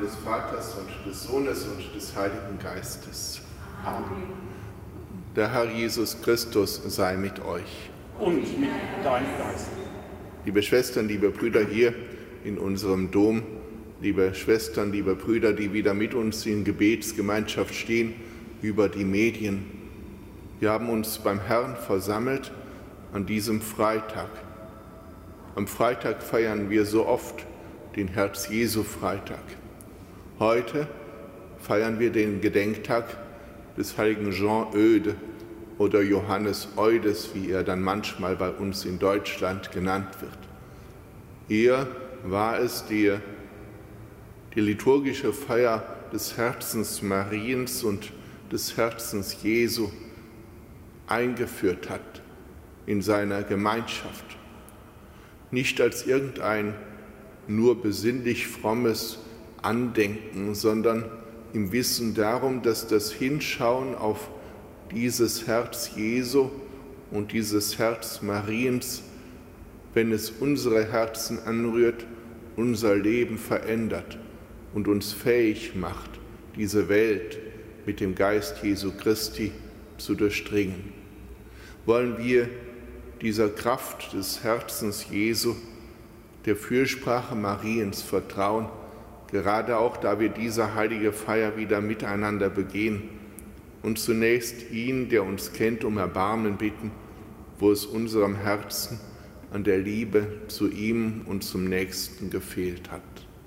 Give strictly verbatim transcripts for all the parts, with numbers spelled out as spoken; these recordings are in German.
des Vaters und des Sohnes und des Heiligen Geistes. Amen. Der Herr Jesus Christus sei mit euch. Und mit deinem Geist. Liebe Schwestern, liebe Brüder hier in unserem Dom, liebe Schwestern, liebe Brüder, die wieder mit uns in Gebetsgemeinschaft stehen, über die Medien. Wir haben uns beim Herrn versammelt an diesem Freitag. Am Freitag feiern wir so oft den Herz-Jesu-Freitag. Heute feiern wir den Gedenktag des heiligen Jean Eudes oder Johannes Eudes, wie er dann manchmal bei uns in Deutschland genannt wird. Er war es, der die liturgische Feier des Herzens Mariens und des Herzens Jesu eingeführt hat in seiner Gemeinschaft. Nicht als irgendein nur besinnlich frommes Andenken, sondern im Wissen darum, dass das Hinschauen auf dieses Herz Jesu und dieses Herz Mariens, wenn es unsere Herzen anrührt, unser Leben verändert und uns fähig macht, diese Welt mit dem Geist Jesu Christi zu durchdringen. Wollen wir dieser Kraft des Herzens Jesu, der Fürsprache Mariens vertrauen, gerade auch, da wir diese heilige Feier wieder miteinander begehen und zunächst ihn, der uns kennt, um Erbarmen bitten, wo es unserem Herzen an der Liebe zu ihm und zum Nächsten gefehlt hat.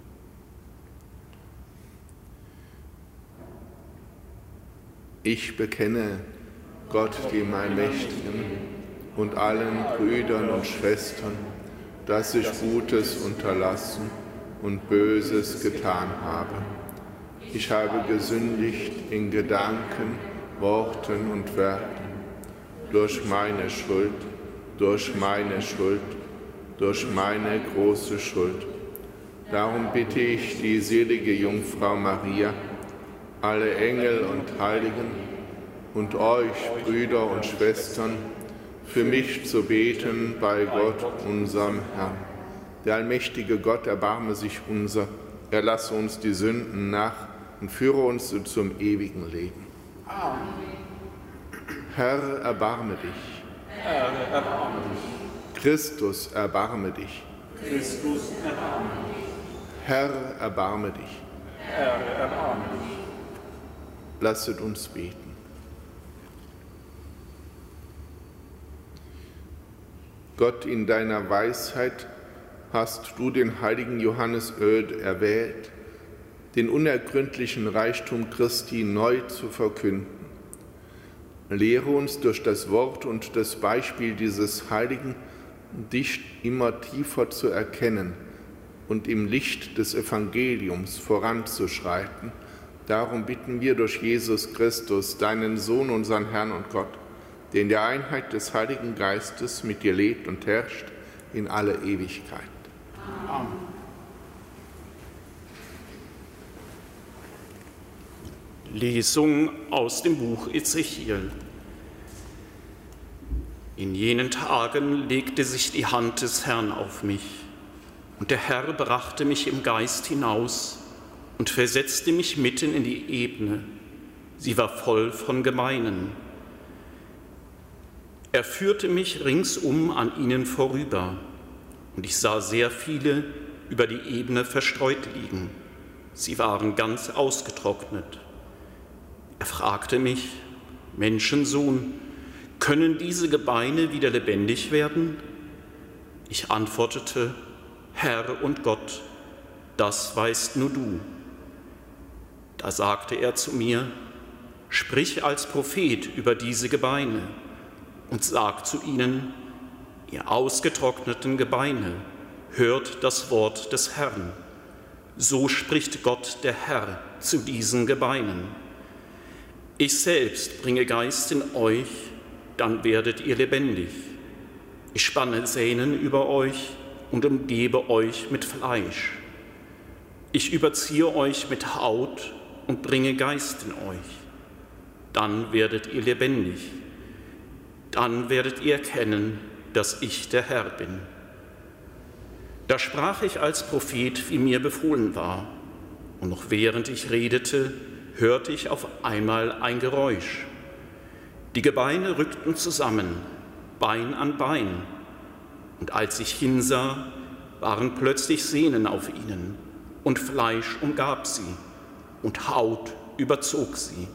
Ich bekenne Gott, dem Allmächtigen, und allen Brüdern und Schwestern, dass ich Gutes unterlassen und Böses getan habe. Ich habe gesündigt in Gedanken, Worten und Werken, durch meine Schuld, durch meine Schuld, durch meine große Schuld. Darum bitte ich die selige Jungfrau Maria, alle Engel und Heiligen und euch, Brüder und Schwestern, für mich zu beten bei Gott, unserem Herrn. Der allmächtige Gott erbarme sich unser, er lasse uns die Sünden nach und führe uns zum ewigen Leben. Amen. Herr, erbarme dich. Herr, erbarme dich. Christus, erbarme dich. Christus, erbarme dich. Herr, erbarme dich. Herr, erbarme dich. Lasset uns beten. Gott, in deiner Weisheit hast du den heiligen Johannes Eudes erwählt, den unergründlichen Reichtum Christi neu zu verkünden. Lehre uns durch das Wort und das Beispiel dieses Heiligen, dich immer tiefer zu erkennen und im Licht des Evangeliums voranzuschreiten. Darum bitten wir durch Jesus Christus, deinen Sohn, unseren Herrn und Gott, der in der Einheit des Heiligen Geistes mit dir lebt und herrscht in alle Ewigkeit. Amen. Lesung aus dem Buch Ezechiel. In jenen Tagen legte sich die Hand des Herrn auf mich, und der Herr brachte mich im Geist hinaus und versetzte mich mitten in die Ebene. Sie war voll von Gemeinen. Er führte mich ringsum an ihnen vorüber, und ich sah sehr viele über die Ebene verstreut liegen. Sie waren ganz ausgetrocknet. Er fragte mich: Menschensohn, können diese Gebeine wieder lebendig werden? Ich antwortete: Herr und Gott, das weißt nur du. Da sagte er zu mir: Sprich als Prophet über diese Gebeine und sag zu ihnen: Ihr ausgetrockneten Gebeine, hört das Wort des Herrn. So spricht Gott der Herr zu diesen Gebeinen. Ich selbst bringe Geist in euch, dann werdet ihr lebendig. Ich spanne Sehnen über euch und umgebe euch mit Fleisch. Ich überziehe euch mit Haut und bringe Geist in euch. Dann werdet ihr lebendig. Dann werdet ihr erkennen, dass ich der Herr bin. Da sprach ich als Prophet, wie mir befohlen war. Und noch während ich redete, hörte ich auf einmal ein Geräusch. Die Gebeine rückten zusammen, Bein an Bein. Und als ich hinsah, waren plötzlich Sehnen auf ihnen, und Fleisch umgab sie, und Haut überzog sie.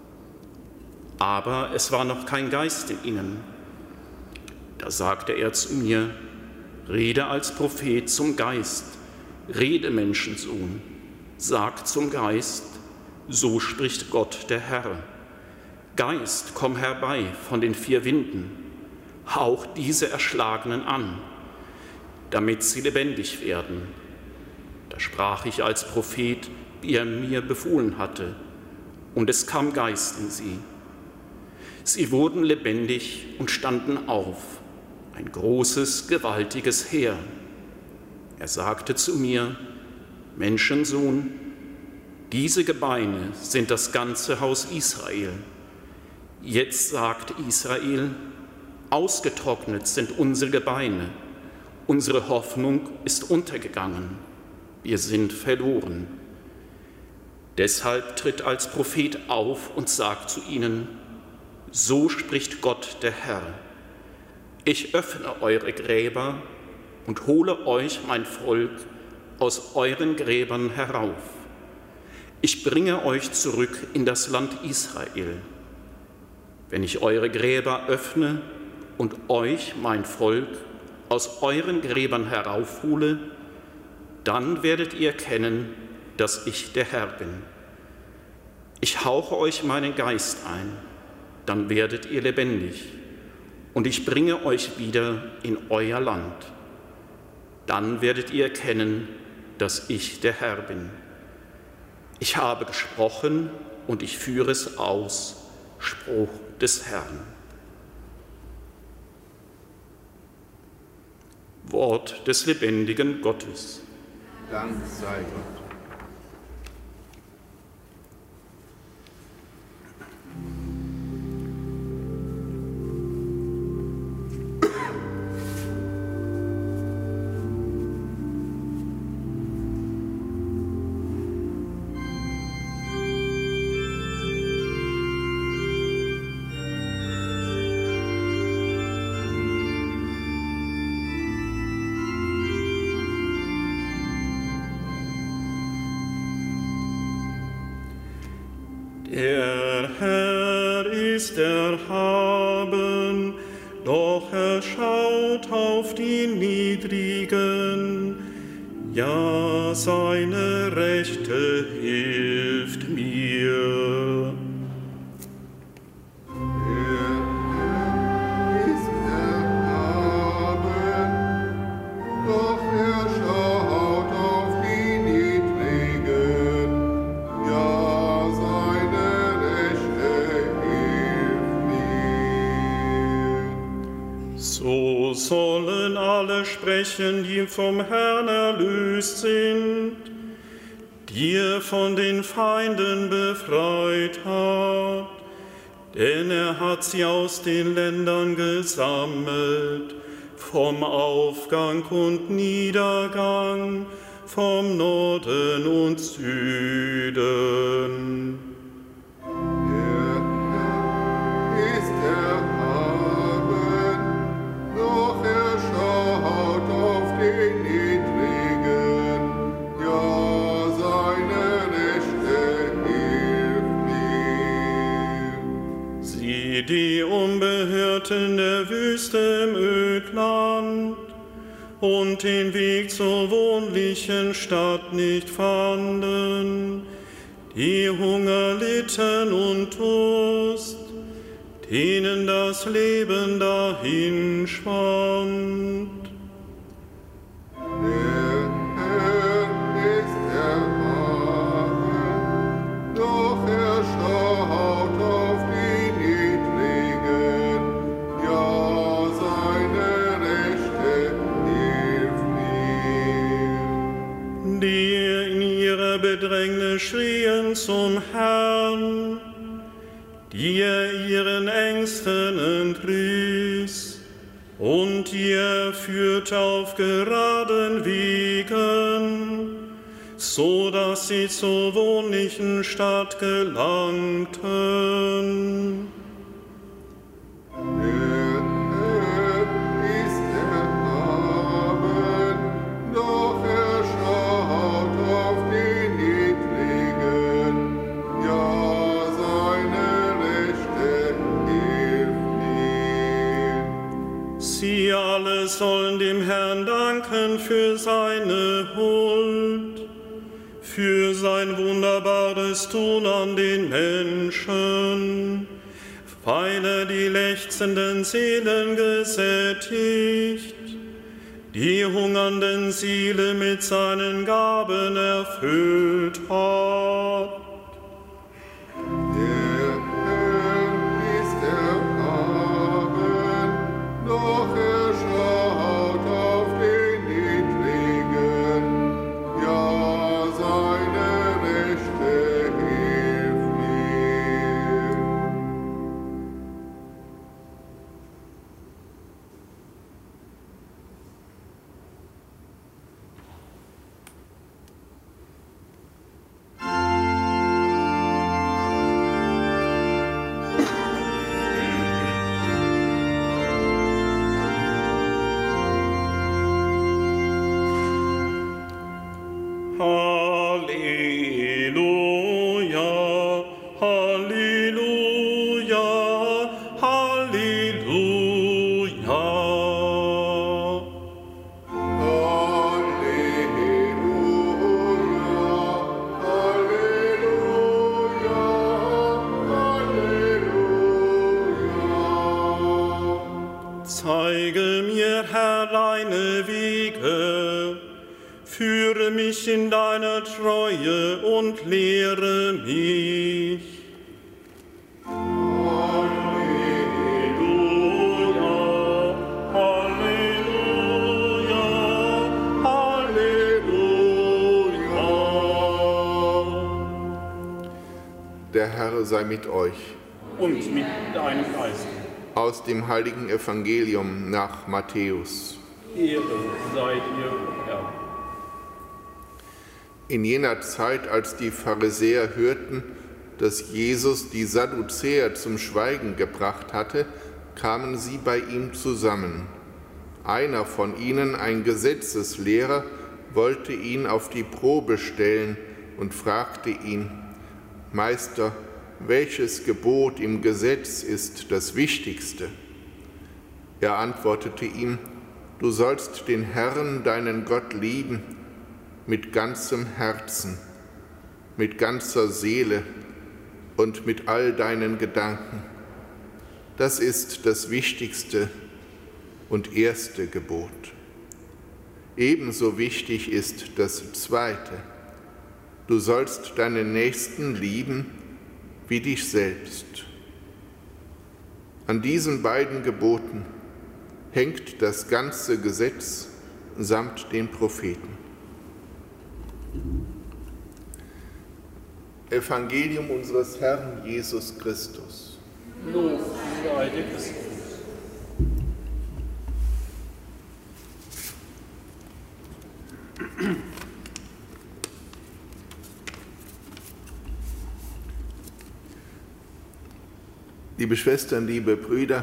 Aber es war noch kein Geist in ihnen. Da sagte er zu mir: Rede als Prophet zum Geist, rede, Menschensohn, sag zum Geist, so spricht Gott der Herr. Geist, komm herbei von den vier Winden, hauch diese Erschlagenen an, damit sie lebendig werden. Da sprach ich als Prophet, wie er mir befohlen hatte, und es kam Geist in sie. Sie wurden lebendig und standen auf, ein großes, gewaltiges Heer. Er sagte zu mir: Menschensohn, diese Gebeine sind das ganze Haus Israel. Jetzt sagt Israel: Ausgetrocknet sind unsere Gebeine, unsere Hoffnung ist untergegangen, wir sind verloren. Deshalb tritt als Prophet auf und sagt zu ihnen: So spricht Gott der Herr: Ich öffne eure Gräber und hole euch, mein Volk, aus euren Gräbern herauf. Ich bringe euch zurück in das Land Israel. Wenn ich eure Gräber öffne und euch, mein Volk, aus euren Gräbern heraushole, dann werdet ihr erkennen, dass ich der Herr bin. Ich hauche euch meinen Geist ein, dann werdet ihr lebendig, und ich bringe euch wieder in euer Land. Dann werdet ihr erkennen, dass ich der Herr bin. Ich habe gesprochen und ich führe es aus, Spruch des Herrn. Wort des lebendigen Gottes. Dank sei Gott. Der Herr ist erhaben, doch er schaut auf die Niedrigen. Ja, seine Rechte hilft mir. So sollen alle sprechen, die vom Herrn erlöst sind, die er von den Feinden befreit hat. Denn er hat sie aus den Ländern gesammelt, vom Aufgang und Niedergang, vom Norden und Süden. Die Unbehörten der Wüste im Ödland und den Weg zur wohnlichen Stadt nicht fanden, die Hunger litten und Durst, denen das Leben dahin schwand. Bedrängnis schrien zum Herrn, die er ihren Ängsten entriss, und die er führte auf geraden Wegen, so dass sie zur wohnlichen Stadt gelangten. Sie alle sollen dem Herrn danken für seine Huld, für sein wunderbares Tun an den Menschen, weil er die lechzenden Seelen gesättigt, die hungernden Seele mit seinen Gaben erfüllt hat. Zeige mir, Herr, deine Wege, führe mich in deiner Treue und lehre mich. Halleluja, Halleluja, Halleluja. Der Herr sei mit euch. Und mit deinem Geist. Aus dem heiligen Evangelium nach Matthäus. Ehre sei dir, Herr. In jener Zeit, als die Pharisäer hörten, dass Jesus die Sadduzäer zum Schweigen gebracht hatte, kamen sie bei ihm zusammen. Einer von ihnen, ein Gesetzeslehrer, wollte ihn auf die Probe stellen und fragte ihn: Meister, welches Gebot im Gesetz ist das Wichtigste? Er antwortete ihm: Du sollst den Herrn, deinen Gott, lieben, mit ganzem Herzen, mit ganzer Seele und mit all deinen Gedanken. Das ist das wichtigste und erste Gebot. Ebenso wichtig ist das zweite: Du sollst deinen Nächsten lieben wie dich selbst. An diesen beiden Geboten hängt das ganze Gesetz samt den Propheten. Evangelium unseres Herrn Jesus Christus. Lob sei dir Christus. Liebe Schwestern, liebe Brüder,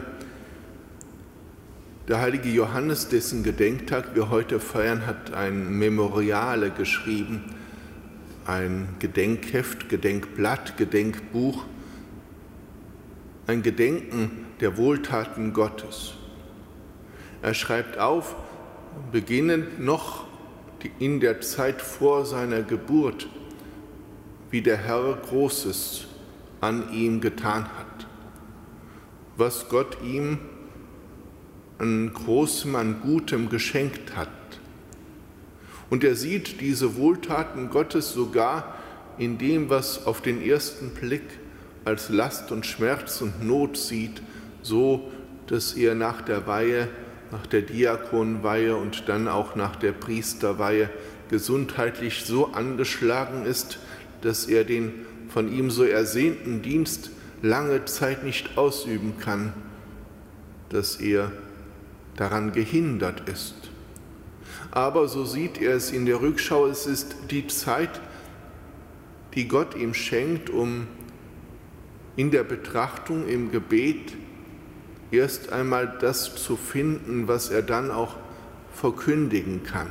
der heilige Johannes, dessen Gedenktag wir heute feiern, hat ein Memoriale geschrieben, ein Gedenkheft, Gedenkblatt, Gedenkbuch, ein Gedenken der Wohltaten Gottes. Er schreibt auf, beginnend noch in der Zeit vor seiner Geburt, wie der Herr Großes an ihm getan hat, was Gott ihm an Großem, an Gutem geschenkt hat. Und er sieht diese Wohltaten Gottes sogar in dem, was auf den ersten Blick als Last und Schmerz und Not sieht, so dass er nach der Weihe, nach der Diakonweihe und dann auch nach der Priesterweihe gesundheitlich so angeschlagen ist, dass er den von ihm so ersehnten Dienst lange Zeit nicht ausüben kann, dass er daran gehindert ist. Aber so sieht er es in der Rückschau, es ist die Zeit, die Gott ihm schenkt, um in der Betrachtung, im Gebet erst einmal das zu finden, was er dann auch verkündigen kann.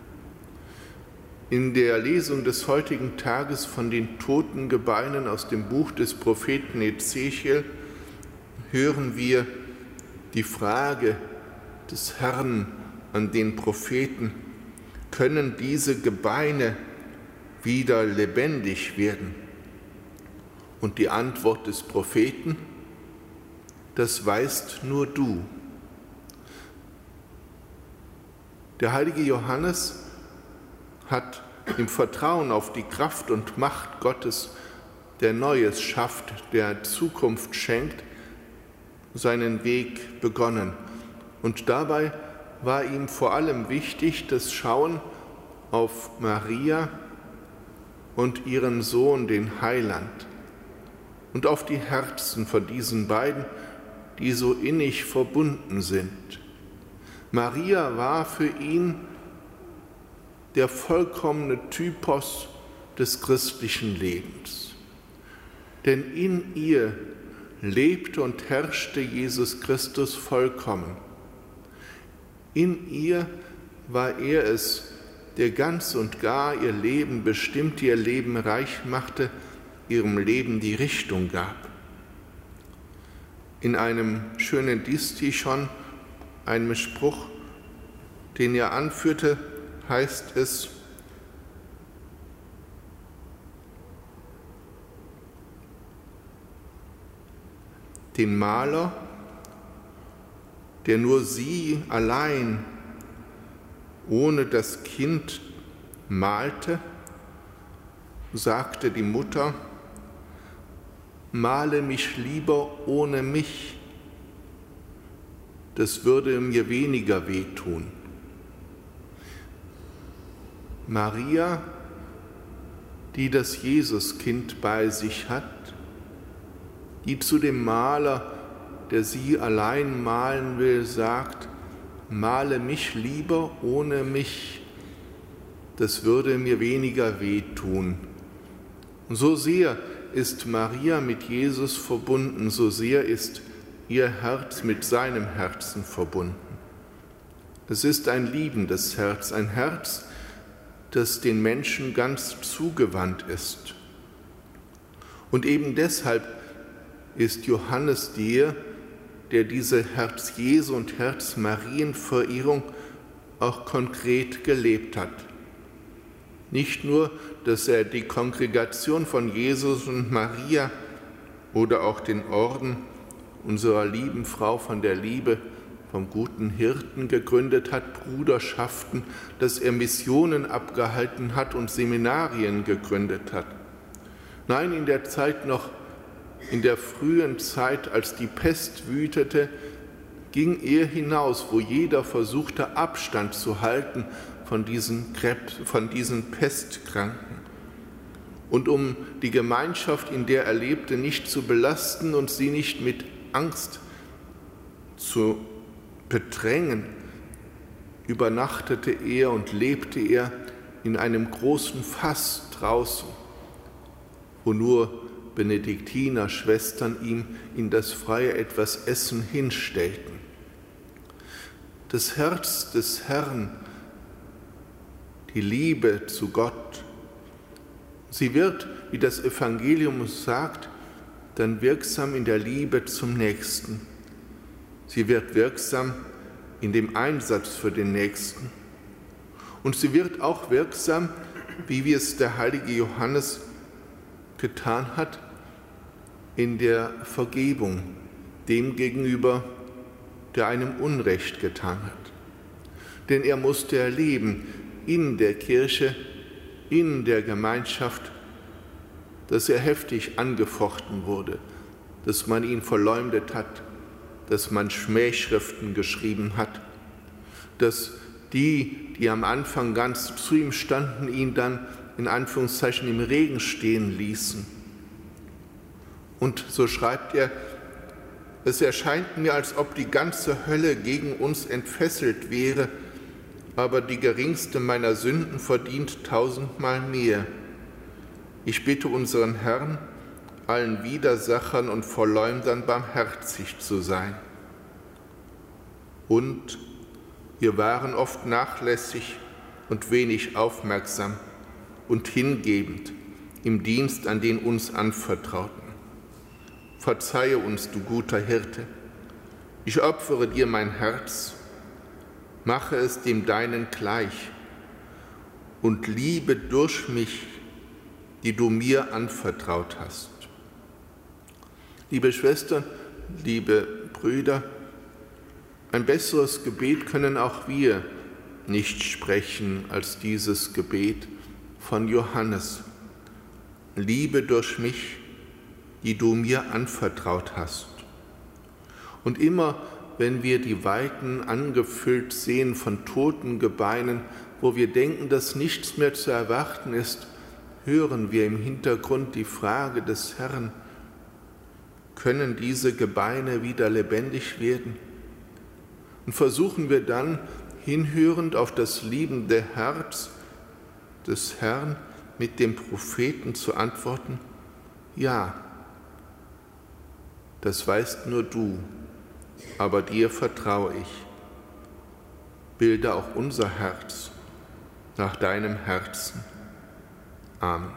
In der Lesung des heutigen Tages von den toten Gebeinen aus dem Buch des Propheten Ezechiel hören wir die Frage des Herrn an den Propheten: Können diese Gebeine wieder lebendig werden? Und die Antwort des Propheten: Das weißt nur du. Der heilige Johannes hat im Vertrauen auf die Kraft und Macht Gottes, der Neues schafft, der Zukunft schenkt, seinen Weg begonnen. Und dabei war ihm vor allem wichtig das Schauen auf Maria und ihren Sohn, den Heiland, und auf die Herzen von diesen beiden, die so innig verbunden sind. Maria war für ihn der vollkommene Typos des christlichen Lebens. Denn in ihr lebte und herrschte Jesus Christus vollkommen. In ihr war er es, der ganz und gar ihr Leben bestimmte, ihr Leben reich machte, ihrem Leben die Richtung gab. In einem schönen Distichon, einem Spruch, den er anführte, heißt es: Den Maler, der nur sie allein ohne das Kind malte, sagte die Mutter: Male mich lieber ohne mich, das würde mir weniger wehtun. Maria, die das Jesuskind bei sich hat, die zu dem Maler, der sie allein malen will, sagt: Male mich lieber ohne mich, das würde mir weniger wehtun. Und so sehr ist Maria mit Jesus verbunden, so sehr ist ihr Herz mit seinem Herzen verbunden. Es ist ein liebendes Herz, ein Herz, das den Menschen ganz zugewandt ist. Und eben deshalb ist Johannes der, der diese Herz Jesu und Herz Marienverehrung auch konkret gelebt hat. Nicht nur, dass er die Kongregation von Jesus und Maria oder auch den Orden unserer lieben Frau von der Liebe vom guten Hirten gegründet hat, Bruderschaften, dass er Missionen abgehalten hat und Seminarien gegründet hat. Nein, in der Zeit noch, in der frühen Zeit, als die Pest wütete, ging er hinaus, wo jeder versuchte, Abstand zu halten von diesen, Krebs, von diesen Pestkranken. Und um die Gemeinschaft, in der er lebte, nicht zu belasten und sie nicht mit Angst zu bedrängen, übernachtete er und lebte er in einem großen Fass draußen, wo nur Benediktinerschwestern ihm in das Freie etwas Essen hinstellten. Das Herz des Herrn, die Liebe zu Gott, sie wird, wie das Evangelium sagt, dann wirksam in der Liebe zum Nächsten. Sie wird wirksam in dem Einsatz für den Nächsten. Und sie wird auch wirksam, wie wie es der heilige Johannes getan hat, in der Vergebung dem gegenüber, der einem Unrecht getan hat. Denn er musste erleben in der Kirche, in der Gemeinschaft, dass er heftig angefochten wurde, dass man ihn verleumdet hat, dass man Schmähschriften geschrieben hat, dass die, die am Anfang ganz zu ihm standen, ihn dann in Anführungszeichen im Regen stehen ließen. Und so schreibt er: Es erscheint mir, als ob die ganze Hölle gegen uns entfesselt wäre, aber die geringste meiner Sünden verdient tausendmal mehr. Ich bitte unseren Herrn, allen Widersachern und Verleumdern barmherzig zu sein. Und wir waren oft nachlässig und wenig aufmerksam und hingebend im Dienst an den uns Anvertrauten. Verzeihe uns, du guter Hirte. Ich opfere dir mein Herz, mache es dem Deinen gleich und liebe durch mich, die du mir anvertraut hast. Liebe Schwestern, liebe Brüder, ein besseres Gebet können auch wir nicht sprechen als dieses Gebet von Johannes. Liebe durch mich, die du mir anvertraut hast. Und immer, wenn wir die Weiten angefüllt sehen von toten Gebeinen, wo wir denken, dass nichts mehr zu erwarten ist, hören wir im Hintergrund die Frage des Herrn: Können diese Gebeine wieder lebendig werden? Und versuchen wir dann, hinhörend auf das liebende Herz des Herrn, mit dem Propheten zu antworten: Ja, das weißt nur du, aber dir vertraue ich. Bilde auch unser Herz nach deinem Herzen. Amen.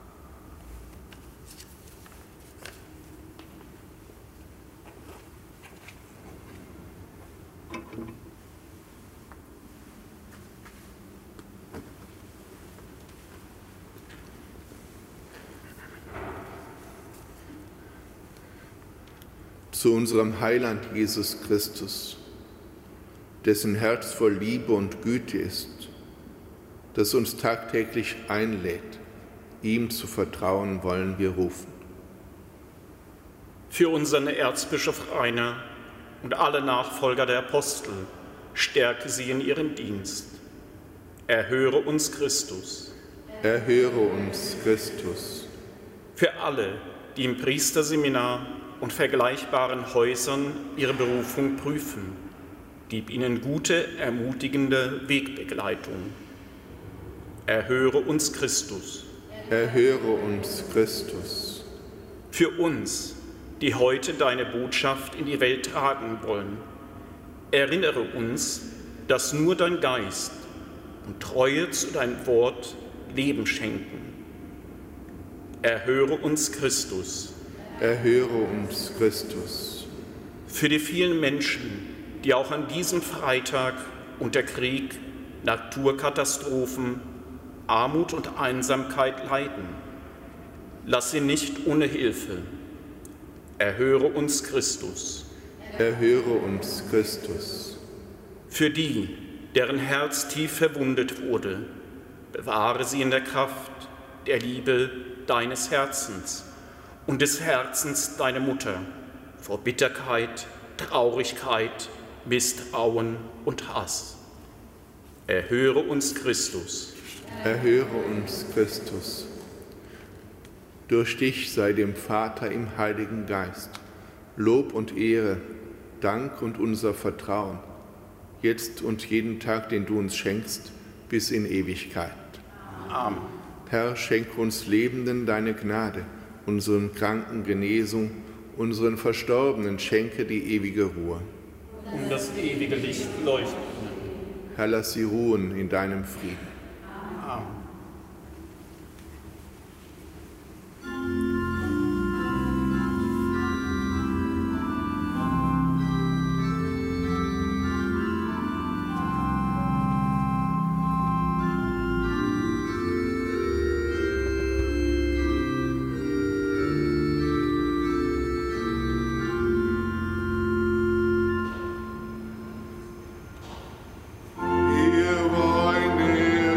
Zu unserem Heiland Jesus Christus, dessen Herz voll Liebe und Güte ist, das uns tagtäglich einlädt, ihm zu vertrauen, wollen wir rufen. Für unseren Erzbischof Rainer und alle Nachfolger der Apostel, stärke sie in ihrem Dienst. Erhöre uns Christus. Erhöre uns Christus. Für alle, die im Priesterseminar und vergleichbaren Häusern ihre Berufung prüfen, gib ihnen gute, ermutigende Wegbegleitung. Erhöre uns Christus. Erhöre uns Christus. Für uns, die heute deine Botschaft in die Welt tragen wollen, erinnere uns, dass nur dein Geist und Treue zu deinem Wort Leben schenken. Erhöre uns Christus. Erhöre uns Christus. Für die vielen Menschen, die auch an diesem Freitag unter Krieg, Naturkatastrophen, Armut und Einsamkeit leiden, lass sie nicht ohne Hilfe. Erhöre uns Christus. Erhöre uns Christus. Für die, deren Herz tief verwundet wurde, bewahre sie in der Kraft der Liebe deines Herzens und des Herzens deiner Mutter vor Bitterkeit, Traurigkeit, Misstrauen und Hass. Erhöre uns Christus. Erhöre uns Christus. Durch dich sei dem Vater im Heiligen Geist Lob und Ehre, Dank und unser Vertrauen, jetzt und jeden Tag, den du uns schenkst, bis in Ewigkeit. Amen. Herr, schenke uns Lebenden deine Gnade, unseren Kranken Genesung, unseren Verstorbenen schenke die ewige Ruhe. Um das ewige Licht leuchten. Herr, lass sie ruhen in deinem Frieden. Amen. Hier war ein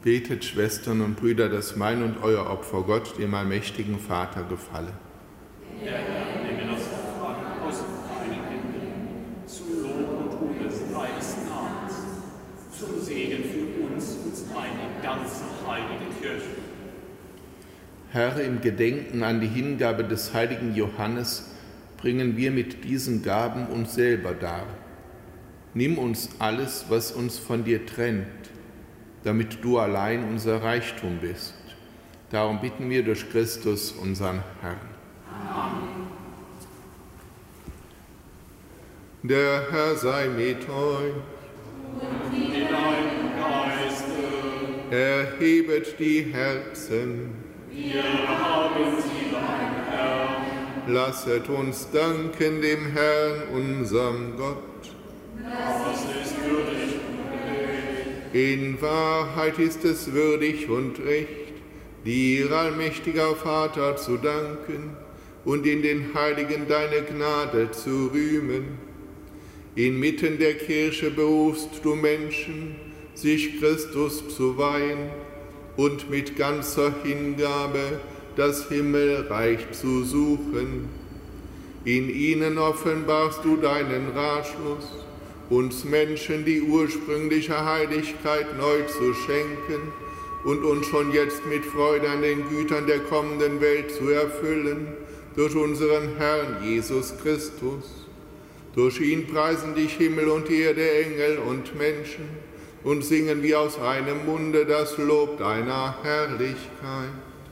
Betet, Schwestern und Brüder, dass mein und euer Opfer Gott, dem allmächtigen Vater, gefalle. Der Herr nehme das Opfer an aus deinen Händen, zu Lob und Ruhm des deines Namens, zum Segen für uns und seine ganze heilige Kirche. Herr, im Gedenken an die Hingabe des heiligen Johannes bringen wir mit diesen Gaben uns selber dar. Nimm uns alles, was uns von dir trennt, damit du allein unser Reichtum bist. Darum bitten wir durch Christus, unseren Herrn. Amen. Der Herr sei mit euch. Und mit deinem Geiste. Erhebet die Herzen. Wir haben sie, dein Herr. Lasset uns danken dem Herrn, unserem Gott. Das ist würdig und recht. In Wahrheit ist es würdig und recht, dir, allmächtiger Vater, zu danken und in den Heiligen deine Gnade zu rühmen. Inmitten der Kirche berufst du Menschen, sich Christus zu weihen und mit ganzer Hingabe das Himmelreich zu suchen. In ihnen offenbarst du deinen Ratschluss, uns Menschen die ursprüngliche Heiligkeit neu zu schenken und uns schon jetzt mit Freude an den Gütern der kommenden Welt zu erfüllen, durch unseren Herrn Jesus Christus. Durch ihn preisen dich Himmel und Erde, Engel und Menschen, und singen wie aus einem Munde das Lob deiner Herrlichkeit.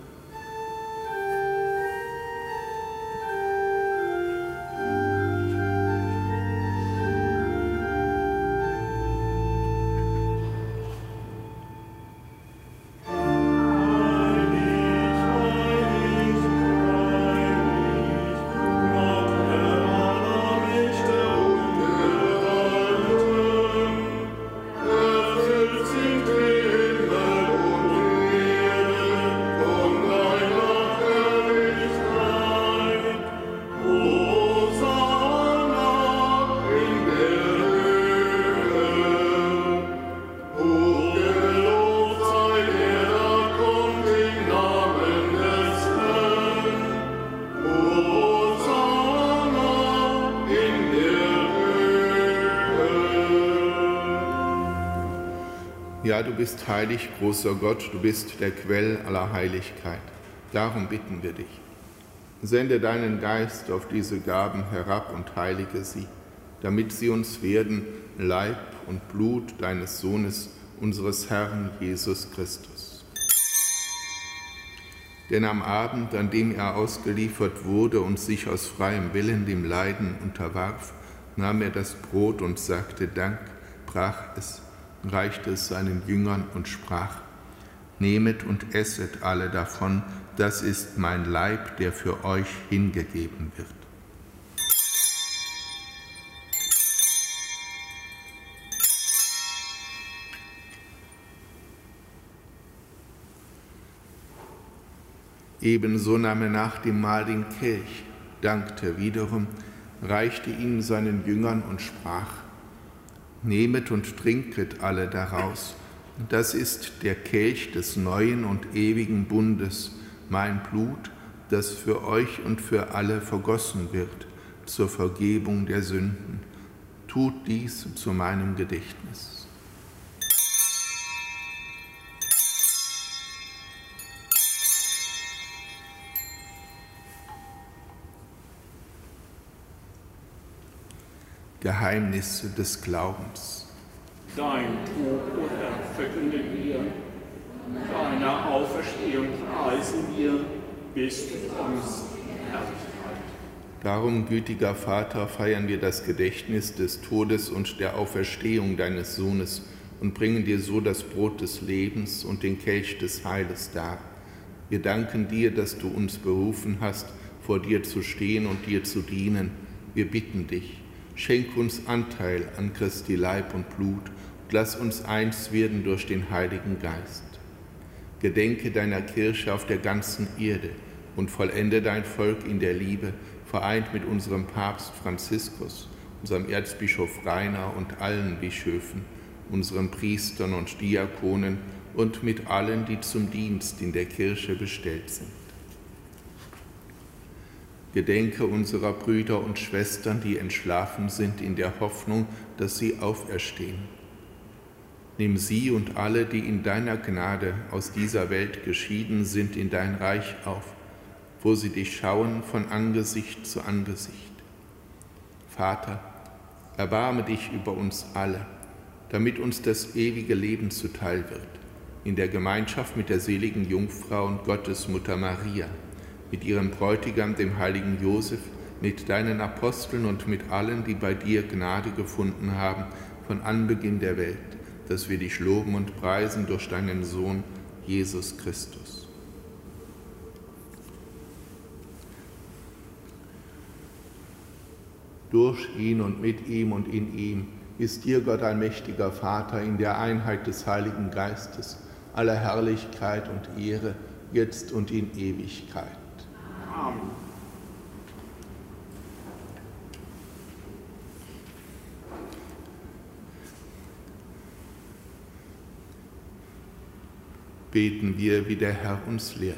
Ja, du bist heilig, großer Gott, du bist der Quell aller Heiligkeit. Darum bitten wir dich. Sende deinen Geist auf diese Gaben herab und heilige sie, damit sie uns werden Leib und Blut deines Sohnes, unseres Herrn Jesus Christus. Denn am Abend, an dem er ausgeliefert wurde und sich aus freiem Willen dem Leiden unterwarf, nahm er das Brot und sagte Dank, brach es, reichte es seinen Jüngern und sprach: Nehmet und esset alle davon, das ist mein Leib, der für euch hingegeben wird. Ebenso nahm er nach dem Mahl den Kelch, dankte wiederum, reichte ihn seinen Jüngern und sprach: Nehmet und trinket alle daraus, das ist der Kelch des neuen und ewigen Bundes, mein Blut, das für euch und für alle vergossen wird, zur Vergebung der Sünden. Tut dies zu meinem Gedächtnis. Geheimnisse des Glaubens. Dein Tod, o Herr, verkünden wir, deine Auferstehung preisen wir, bis du kommst in Herrlichkeit. Darum, gütiger Vater, feiern wir das Gedächtnis des Todes und der Auferstehung deines Sohnes und bringen dir so das Brot des Lebens und den Kelch des Heiles dar. Wir danken dir, dass du uns berufen hast, vor dir zu stehen und dir zu dienen. Wir bitten dich, schenk uns Anteil an Christi Leib und Blut und lass uns eins werden durch den Heiligen Geist. Gedenke deiner Kirche auf der ganzen Erde und vollende dein Volk in der Liebe, vereint mit unserem Papst Franziskus, unserem Erzbischof Rainer und allen Bischöfen, unseren Priestern und Diakonen und mit allen, die zum Dienst in der Kirche bestellt sind. Gedenke unserer Brüder und Schwestern, die entschlafen sind, in der Hoffnung, dass sie auferstehen. Nimm sie und alle, die in deiner Gnade aus dieser Welt geschieden sind, in dein Reich auf, wo sie dich schauen von Angesicht zu Angesicht. Vater, erbarme dich über uns alle, damit uns das ewige Leben zuteil wird, in der Gemeinschaft mit der seligen Jungfrau und Gottesmutter Maria, mit ihrem Bräutigam, dem heiligen Josef, mit deinen Aposteln und mit allen, die bei dir Gnade gefunden haben, von Anbeginn der Welt, dass wir dich loben und preisen durch deinen Sohn, Jesus Christus. Durch ihn und mit ihm und in ihm ist dir, Gott allmächtiger Vater, in der Einheit des Heiligen Geistes, aller Herrlichkeit und Ehre, jetzt und in Ewigkeit. Amen. Beten wir, wie der Herr uns lehrt.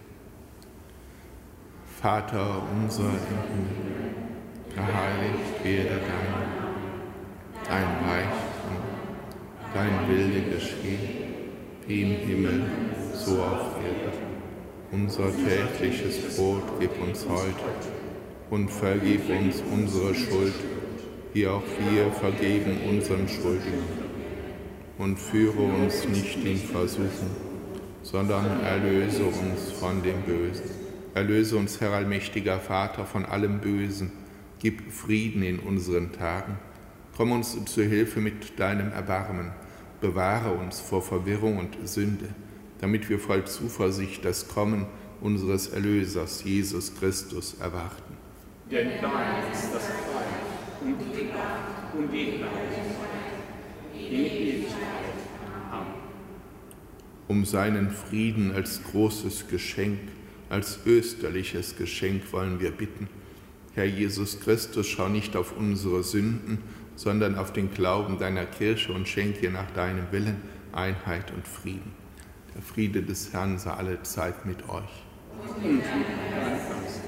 Vater unser im Himmel, geheiligt werde dein Name, dein Reich komme, dein Wille geschehe, wie im Himmel, so auf Erden. Unser tägliches Brot gib uns heute und vergib uns unsere Schuld, wie auch wir vergeben unseren Schuldigen. Und führe uns nicht in Versuchung, sondern erlöse uns von dem Bösen. Erlöse uns, Herr allmächtiger Vater, von allem Bösen. Gib Frieden in unseren Tagen. Komm uns zu Hilfe mit deinem Erbarmen. Bewahre uns vor Verwirrung und Sünde, damit wir voll Zuversicht das Kommen unseres Erlösers, Jesus Christus, erwarten. Denn dein ist das Reich und die Macht und die Herrlichkeit in Ewigkeit. Amen. Um seinen Frieden als großes Geschenk, als österliches Geschenk wollen wir bitten. Herr Jesus Christus, schau nicht auf unsere Sünden, sondern auf den Glauben deiner Kirche und schenke ihr nach deinem Willen Einheit und Frieden. Der Friede des Herrn sei alle Zeit mit euch. Und mit deinem Geist.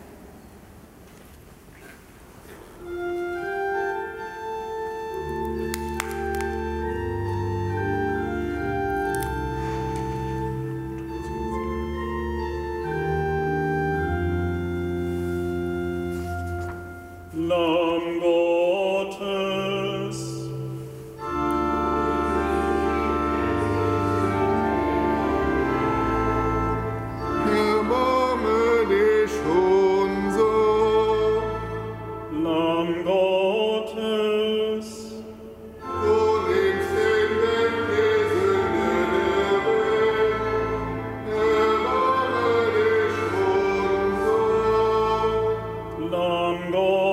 Lamm Gottes, erbarme dich unser. Lamm Gottes, du nimmst den Weg der Sünde der Welt, erbarme dich unser. Lamm Gottes,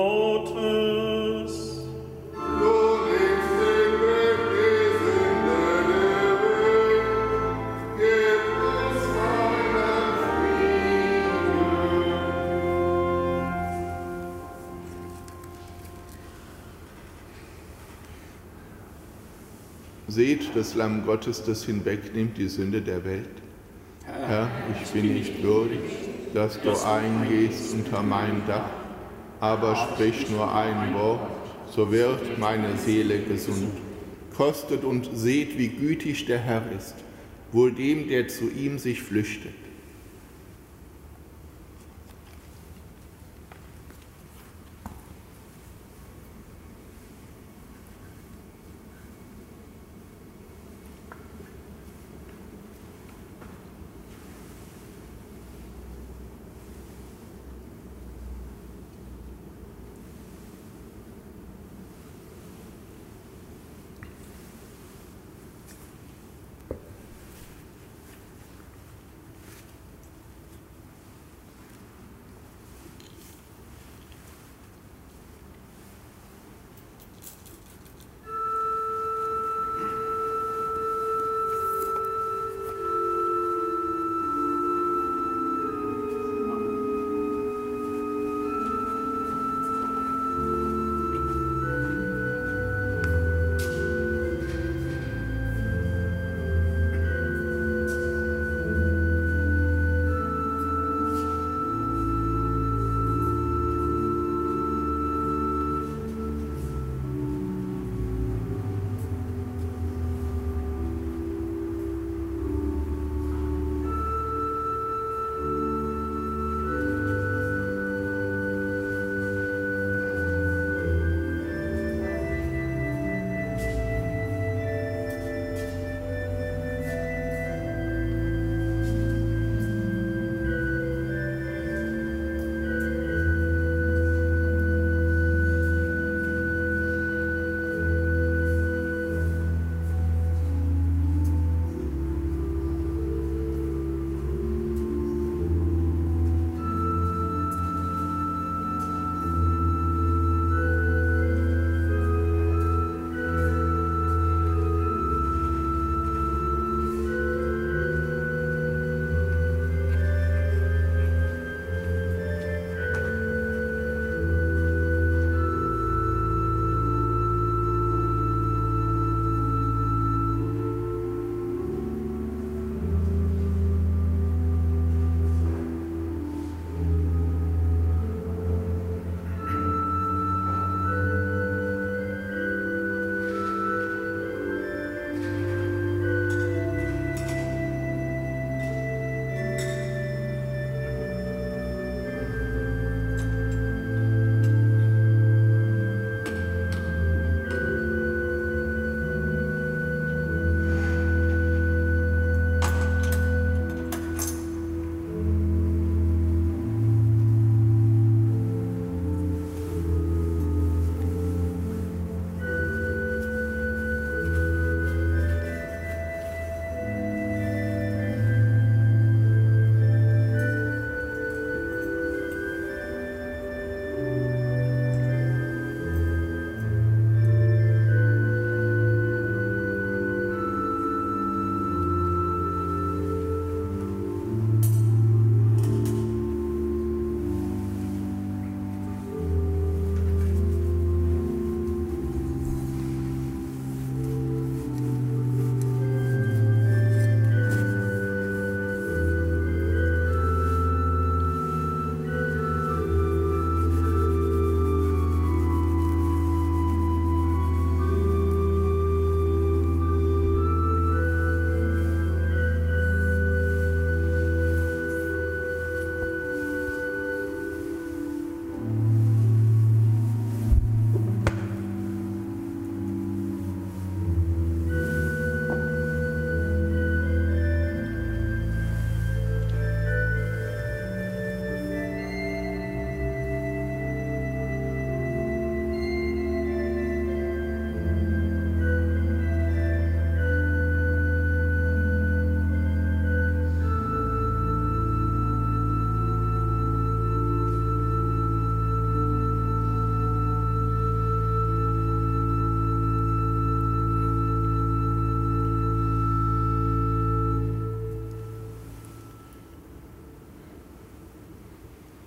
Seht das Lamm Gottes, das hinwegnimmt die Sünde der Welt. Herr, ich bin nicht würdig, dass du eingehst unter mein Dach, aber sprich nur ein Wort, so wird meine Seele gesund. Kostet und seht, wie gütig der Herr ist, wohl dem, der zu ihm sich flüchtet.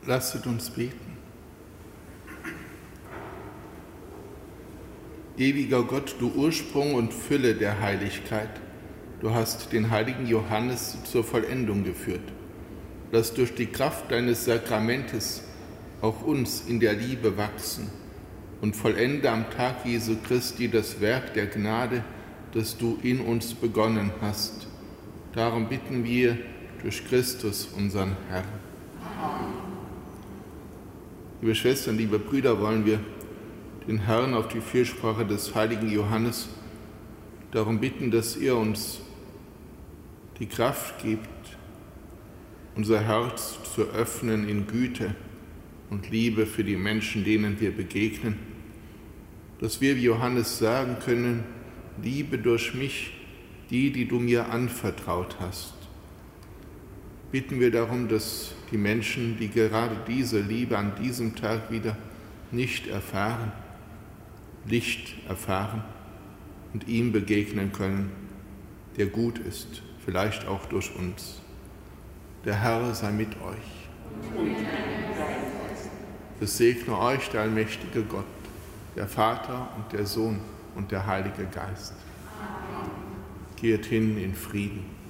Lasset uns beten. Ewiger Gott, du Ursprung und Fülle der Heiligkeit, du hast den heiligen Johannes zur Vollendung geführt. Lass durch die Kraft deines Sakramentes auch uns in der Liebe wachsen und vollende am Tag Jesu Christi das Werk der Gnade, das du in uns begonnen hast. Darum bitten wir durch Christus, unseren Herrn. Liebe Schwestern, liebe Brüder, wollen wir den Herrn auf die Fürsprache des heiligen Johannes darum bitten, dass er uns die Kraft gibt, unser Herz zu öffnen in Güte und Liebe für die Menschen, denen wir begegnen, dass wir wie Johannes sagen können, liebe durch mich die, die du mir anvertraut hast. Bitten wir darum, dass die Menschen, die gerade diese Liebe an diesem Tag wieder nicht erfahren, Licht erfahren und ihm begegnen können, der gut ist, vielleicht auch durch uns. Der Herr sei mit euch. Es segne euch der allmächtige Gott, der Vater und der Sohn und der Heilige Geist. Geht hin in Frieden.